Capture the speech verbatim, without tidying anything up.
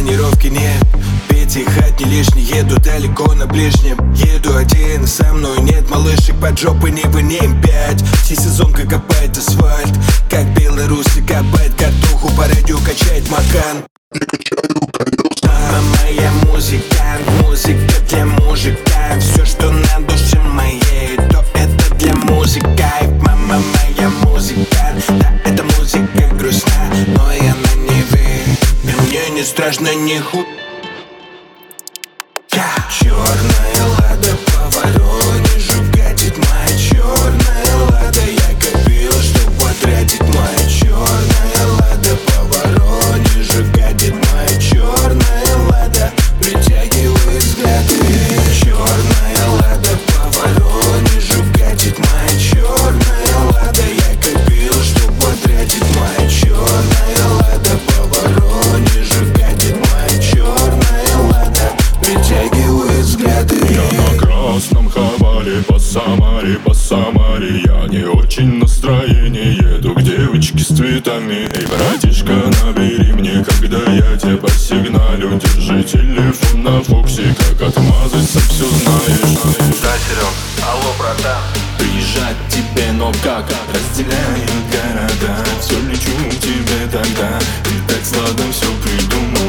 Тонировки нет, пятихат не лишний. Еду далеко на ближнем, еду один, со мной нет малышек под жопы, не вы не эм пять. Всесезонка копает асфальт, как белорусы копает картоху, по радио качает макан. Мама моя музыкант, музыка для мужика. Все, что на душе моей, то это для музыка. Мама моя музыкант, да, эта музыка грустна, но я на Неве, и мне не страшно ни ху. Черная лада по Воронежу катит, моя черная лада. Я копил, чтоб потратить, моя черная лада по Воронежу катит, моя черная лада. Притягивает взгляды. Черная лада по Воронежу катит, моя черная лада. Я копил, чтоб потратить, моя черная лада по Воронежу катит, моя черная лада. Притягивает взгляды. Я на красном хавале по Самаре, по Самаре. Я не очень настроение, еду к девочке с цветами. Эй, братишка, набери мне, когда я тебя посигналю. Держи телефон на фоксе, как отмазаться, все знаешь. Да, Серег, алло, братан. Приезжать тебе, но как разделяют города. Все лечу к тебе тогда, ты так сладко все придумал.